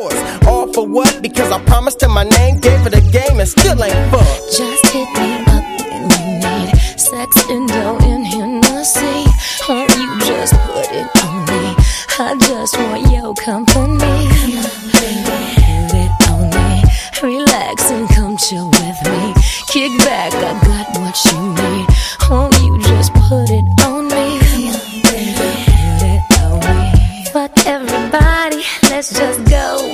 yours. All for what? Because I promised her my name, gave her the game, and still ain't fucked. Just hit me up when you need sex and don't